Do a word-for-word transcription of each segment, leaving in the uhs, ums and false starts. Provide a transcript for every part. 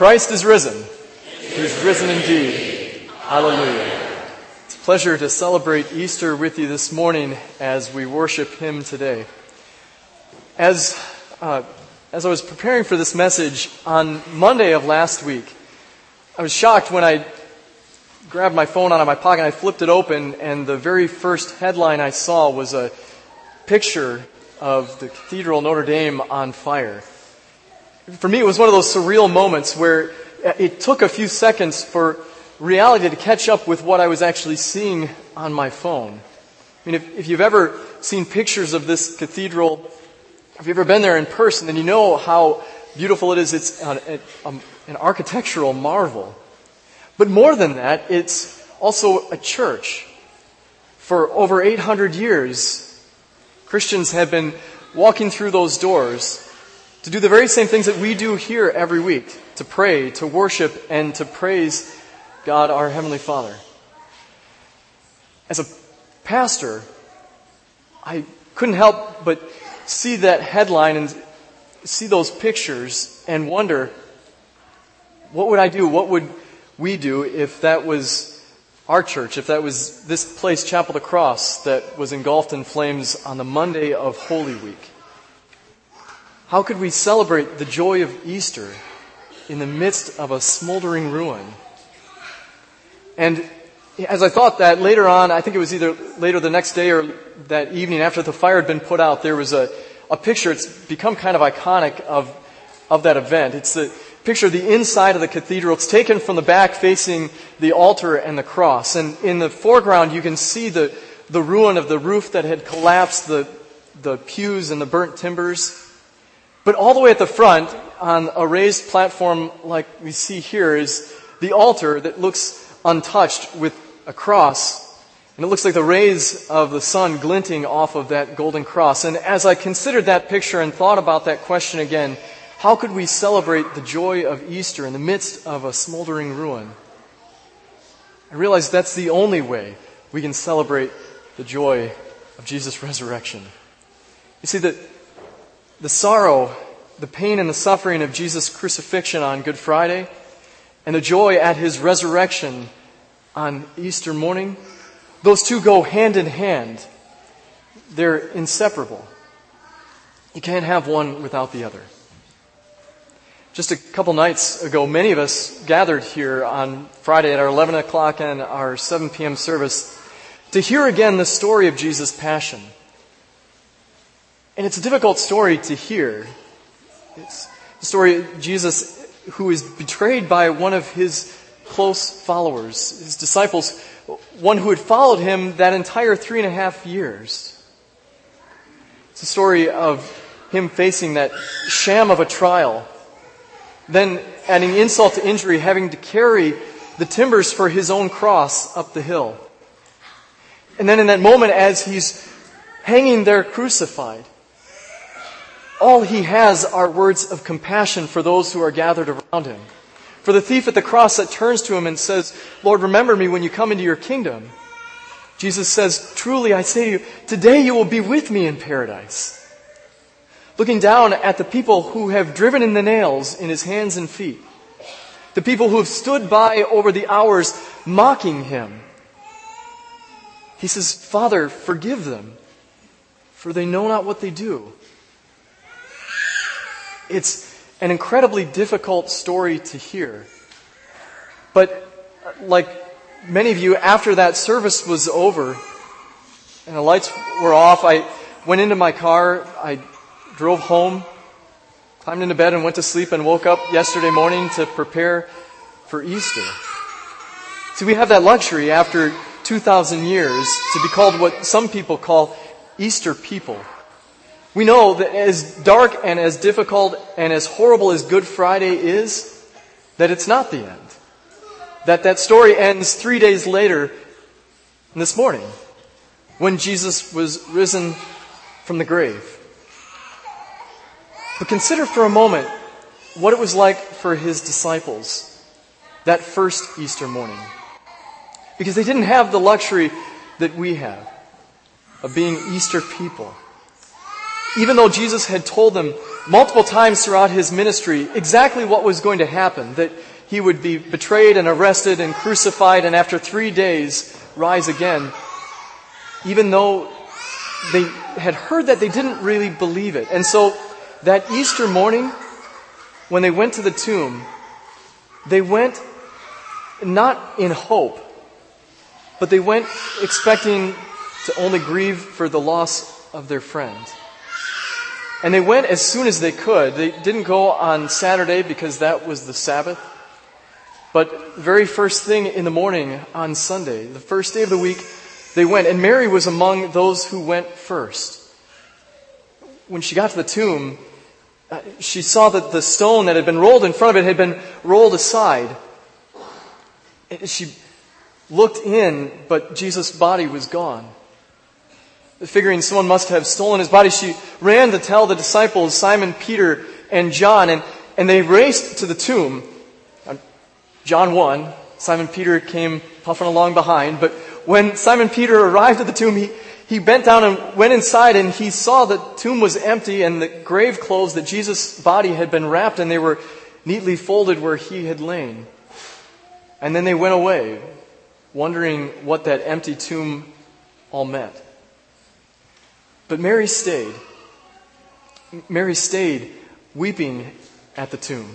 Christ is risen. He's risen indeed. Hallelujah. It's a pleasure to celebrate Easter with you this morning as we worship Him today. As uh, as I was preparing for this message on Monday of last week, I was shocked when I grabbed my phone out of my pocket and I flipped it open, and the very first headline I saw was a picture of the Cathedral Notre Dame on fire. For me, it was one of those surreal moments where it took a few seconds for reality to catch up with what I was actually seeing on my phone. I mean, if, if you've ever seen pictures of this cathedral, if you've ever been there in person, then you know how beautiful it is. It's an, an, an architectural marvel. But more than that, it's also a church. For over eight hundred years, Christians have been walking through those doors to do the very same things that we do here every week, to pray, to worship, and to praise God our Heavenly Father. As a pastor, I couldn't help but see that headline and see those pictures and wonder, what would I do, what would we do if that was our church, if that was this place, Chapel of the Cross, that was engulfed in flames on the Monday of Holy Week? How could we celebrate the joy of Easter in the midst of a smoldering ruin? And as I thought that, later on, I think it was either later the next day or that evening after the fire had been put out, there was a, a picture. It's become kind of iconic of, of that event. It's the picture of the inside of the cathedral. It's taken from the back facing the altar and the cross. And in the foreground, you can see the, the ruin of the roof that had collapsed, the, the pews and the burnt timbers. But all the way at the front, on a raised platform like we see here, is the altar that looks untouched with a cross. And it looks like the rays of the sun glinting off of that golden cross. And as I considered that picture and thought about that question again, how could we celebrate the joy of Easter in the midst of a smoldering ruin? I realized that's the only way we can celebrate the joy of Jesus' resurrection. You see, the The sorrow, the pain and the suffering of Jesus' crucifixion on Good Friday and the joy at His resurrection on Easter morning, those two go hand in hand. They're inseparable. You can't have one without the other. Just a couple nights ago, many of us gathered here on Friday at our eleven o'clock and our seven p.m. service to hear again the story of Jesus' passion. And it's a difficult story to hear. It's the story of Jesus who is betrayed by one of His close followers, His disciples, one who had followed Him that entire three and a half years. It's a story of Him facing that sham of a trial, then adding insult to injury, having to carry the timbers for His own cross up the hill. And then in that moment as He's hanging there crucified, all He has are words of compassion for those who are gathered around Him. For the thief at the cross that turns to Him and says, "Lord, remember me when you come into your kingdom." Jesus says, "Truly I say to you, today you will be with me in paradise." Looking down at the people who have driven in the nails in His hands and feet, the people who have stood by over the hours mocking Him, He says, "Father, forgive them, for they know not what they do." It's an incredibly difficult story to hear. But like many of you, after that service was over and the lights were off, I went into my car, I drove home, climbed into bed and went to sleep, and woke up yesterday morning to prepare for Easter. See, we have that luxury after two thousand years to be called what some people call Easter people. We know that as dark and as difficult and as horrible as Good Friday is, that it's not the end. That that story ends three days later, this morning, when Jesus was risen from the grave. But consider for a moment what it was like for His disciples that first Easter morning. Because they didn't have the luxury that we have of being Easter people. Even though Jesus had told them multiple times throughout his ministry exactly what was going to happen, that he would be betrayed and arrested and crucified and after three days rise again, even though they had heard that, they didn't really believe it. And so that Easter morning, when they went to the tomb, they went not in hope, but they went expecting to only grieve for the loss of their friend. And they went as soon as they could. They didn't go on Saturday because that was the Sabbath. But the very first thing in the morning on Sunday, the first day of the week, they went. And Mary was among those who went first. When she got to the tomb, she saw that the stone that had been rolled in front of it had been rolled aside. She looked in, but Jesus' body was gone. Figuring someone must have stolen his body, she ran to tell the disciples, Simon, Peter, and John, and, and they raced to the tomb. John won. Simon Peter came puffing along behind. But when Simon Peter arrived at the tomb, he, he bent down and went inside, and he saw the tomb was empty and the grave clothes that Jesus' body had been wrapped, and they were neatly folded where he had lain. And then they went away, wondering what that empty tomb all meant. But Mary stayed. Mary stayed weeping at the tomb.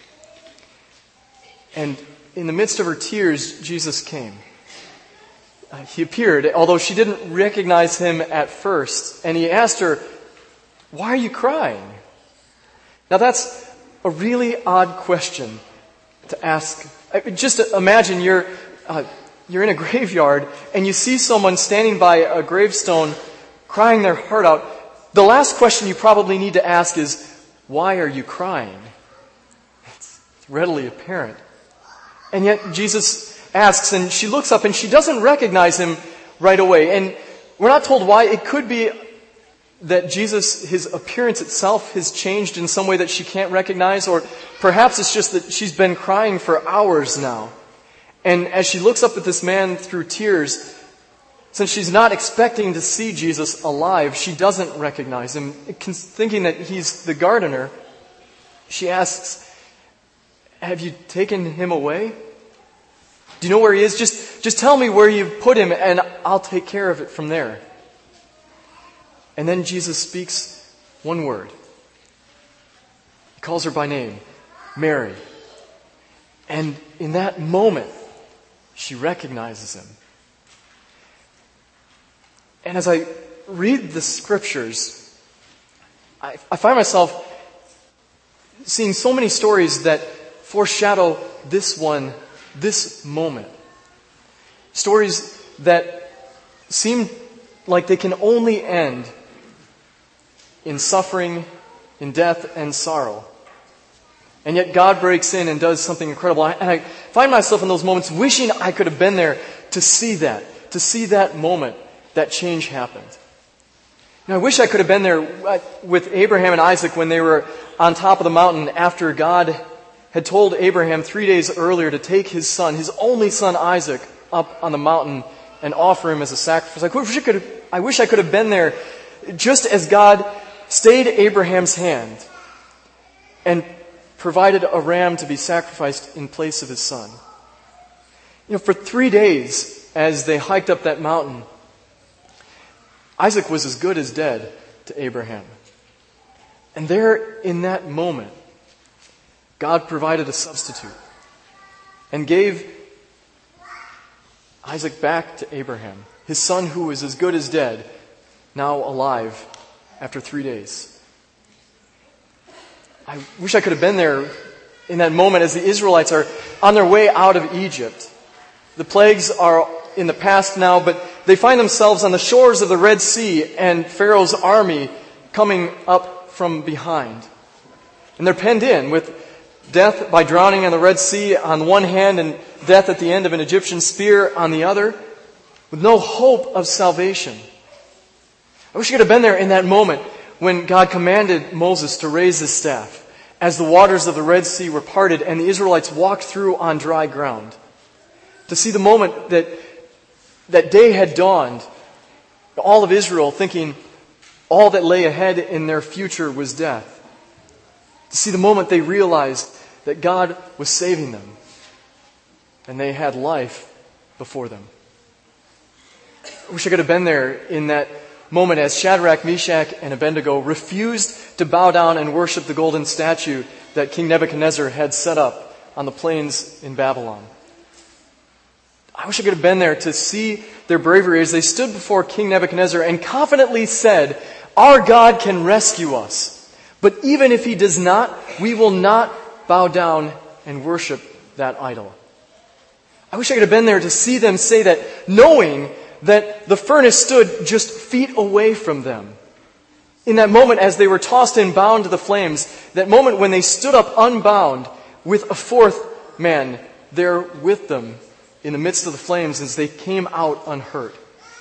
And in the midst of her tears, Jesus came. Uh, he appeared, although she didn't recognize him at first. And he asked her, "Why are you crying?" Now that's a really odd question to ask. Just imagine you're, uh, you're in a graveyard and you see someone standing by a gravestone crying their heart out. The last question you probably need to ask is, why are you crying? It's readily apparent. And yet Jesus asks, and she looks up and she doesn't recognize him right away. And we're not told why. It could be that Jesus, his appearance itself has changed in some way that she can't recognize, or perhaps it's just that she's been crying for hours now. And as she looks up at this man through tears, since she's not expecting to see Jesus alive, she doesn't recognize him. Thinking that he's the gardener, she asks, "Have you taken him away? Do you know where he is? Just, just tell me where you've put him and I'll take care of it from there." And then Jesus speaks one word. He calls her by name, Mary. And in that moment, she recognizes him. And as I read the scriptures, I, I find myself seeing so many stories that foreshadow this one, this moment. Stories that seem like they can only end in suffering, in death, and sorrow. And yet God breaks in and does something incredible. And I find myself in those moments wishing I could have been there to see that, to see that moment. That change happened. And I wish I could have been there with Abraham and Isaac when they were on top of the mountain after God had told Abraham three days earlier to take his son, his only son Isaac, up on the mountain and offer him as a sacrifice. I wish I could have, I wish I could have been there just as God stayed Abraham's hand and provided a ram to be sacrificed in place of his son. You know, for three days as they hiked up that mountain, Isaac was as good as dead to Abraham. And there, in that moment, God provided a substitute and gave Isaac back to Abraham, his son who was as good as dead, now alive after three days. I wish I could have been there in that moment as the Israelites are on their way out of Egypt. The plagues are in the past now, but they find themselves on the shores of the Red Sea and Pharaoh's army coming up from behind. And they're penned in with death by drowning in the Red Sea on one hand and death at the end of an Egyptian spear on the other, with no hope of salvation. I wish I could have been there in that moment when God commanded Moses to raise his staff as the waters of the Red Sea were parted and the Israelites walked through on dry ground. To see the moment that that day had dawned, all of Israel thinking all that lay ahead in their future was death. To see the moment they realized that God was saving them and they had life before them. I wish I could have been there in that moment as Shadrach, Meshach, and Abednego refused to bow down and worship the golden statue that King Nebuchadnezzar had set up on the plains in Babylon. I wish I could have been there to see their bravery as they stood before King Nebuchadnezzar and confidently said, "Our God can rescue us. But even if he does not, we will not bow down and worship that idol." I wish I could have been there to see them say that, knowing that the furnace stood just feet away from them. In that moment as they were tossed and bound to the flames, that moment when they stood up unbound with a fourth man there with them in the midst of the flames as they came out unhurt.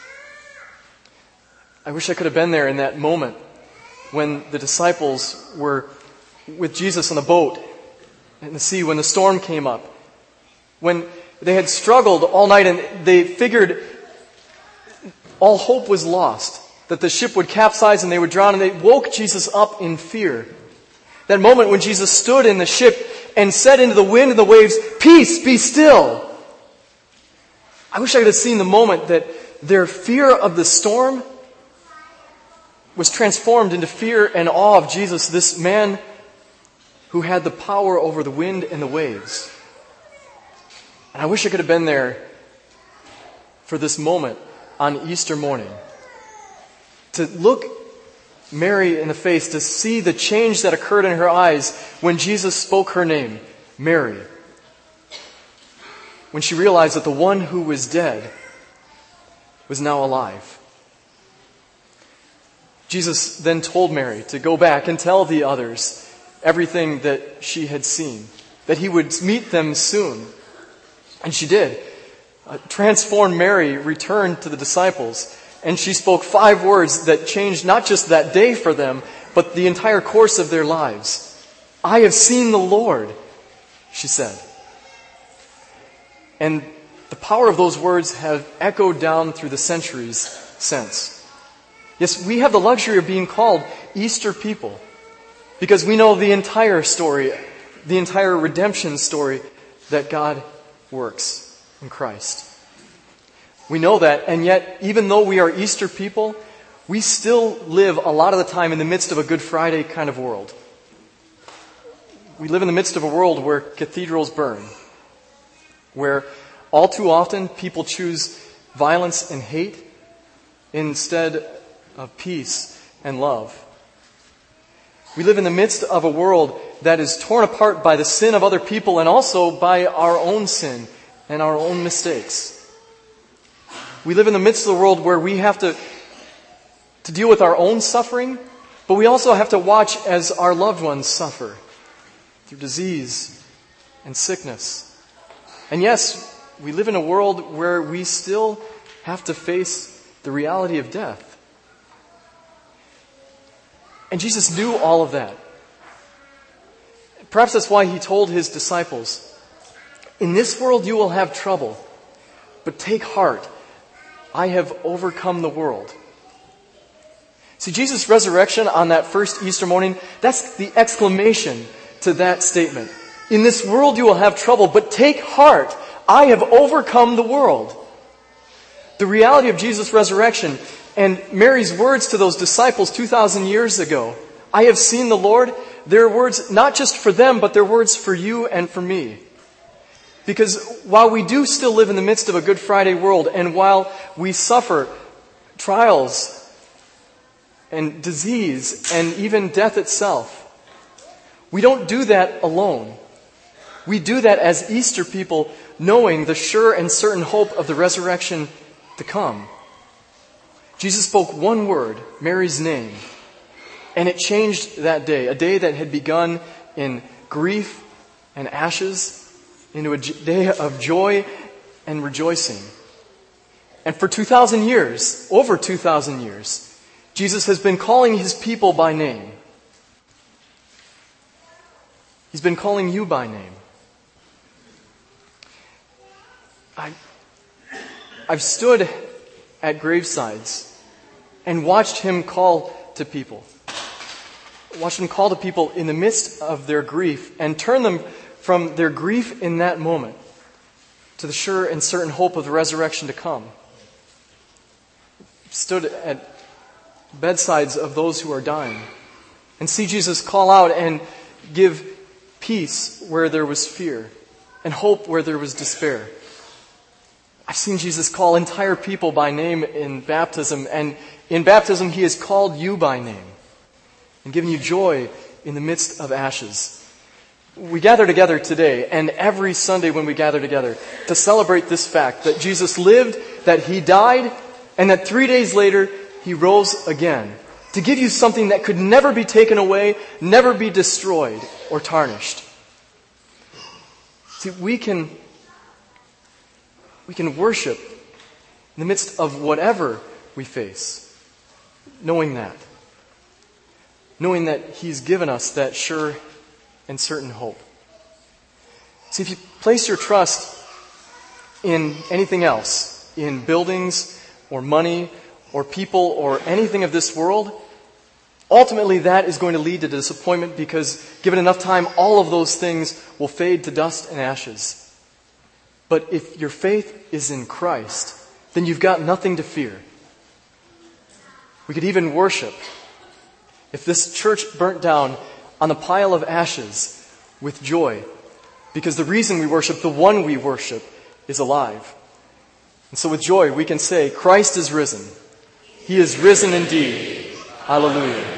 I wish I could have been there in that moment when the disciples were with Jesus on the boat in the sea, when the storm came up, when they had struggled all night and they figured all hope was lost, that the ship would capsize and they would drown, and they woke Jesus up in fear. That moment when Jesus stood in the ship and said into the wind and the waves, "Peace, be still." I wish I could have seen the moment that their fear of the storm was transformed into fear and awe of Jesus, this man who had the power over the wind and the waves. And I wish I could have been there for this moment on Easter morning, to look Mary in the face, to see the change that occurred in her eyes when Jesus spoke her name, Mary. When she realized that the one who was dead was now alive. Jesus then told Mary to go back and tell the others everything that she had seen, that he would meet them soon. And she did. Uh, transformed Mary returned to the disciples, and she spoke five words that changed not just that day for them, but the entire course of their lives. "I have seen the Lord," she said. And the power of those words have echoed down through the centuries since. Yes, we have the luxury of being called Easter people because we know the entire story, the entire redemption story that God works in Christ. We know that, and yet, even though we are Easter people, we still live a lot of the time in the midst of a Good Friday kind of world. We live in the midst of a world where cathedrals burn, where all too often people choose violence and hate instead of peace and love. We live in the midst of a world that is torn apart by the sin of other people and also by our own sin and our own mistakes. We live in the midst of the world where we have to, to deal with our own suffering, but we also have to watch as our loved ones suffer through disease and sickness. And yes, we live in a world where we still have to face the reality of death. And Jesus knew all of that. Perhaps that's why he told his disciples, "In this world you will have trouble, but take heart. I have overcome the world." See, Jesus' resurrection on that first Easter morning, that's the exclamation to that statement. "In this world you will have trouble, but take heart. I have overcome the world." The reality of Jesus' resurrection and Mary's words to those disciples two thousand years ago, "I have seen the Lord," they're words not just for them, but they're words for you and for me. Because while we do still live in the midst of a Good Friday world, and while we suffer trials and disease and even death itself, we don't do that alone. We do that as Easter people, knowing the sure and certain hope of the resurrection to come. Jesus spoke one word, Mary's name, and it changed that day, a day that had begun in grief and ashes, into a day of joy and rejoicing. And for two thousand years, over two thousand years, Jesus has been calling his people by name. He's been calling you by name. I, I've stood at gravesides and watched him call to people. Watch him call to people in the midst of their grief and turn them from their grief in that moment to the sure and certain hope of the resurrection to come. Stood at bedsides of those who are dying and see Jesus call out and give peace where there was fear and hope where there was despair. I've seen Jesus call entire people by name in baptism, and in baptism he has called you by name and given you joy in the midst of ashes. We gather together today and every Sunday when we gather together to celebrate this fact that Jesus lived, that he died, and that three days later he rose again to give you something that could never be taken away, never be destroyed or tarnished. See, we can, we can worship in the midst of whatever we face, knowing that. Knowing that he's given us that sure and certain hope. See, if you place your trust in anything else, in buildings or money or people or anything of this world, ultimately that is going to lead to disappointment because given enough time, all of those things will fade to dust and ashes. But if your faith is in Christ, then you've got nothing to fear. We could even worship. If this church burnt down on a pile of ashes with joy, because the reason we worship, the one we worship, is alive. And so with joy we can say, Christ is risen. He is risen indeed. Hallelujah.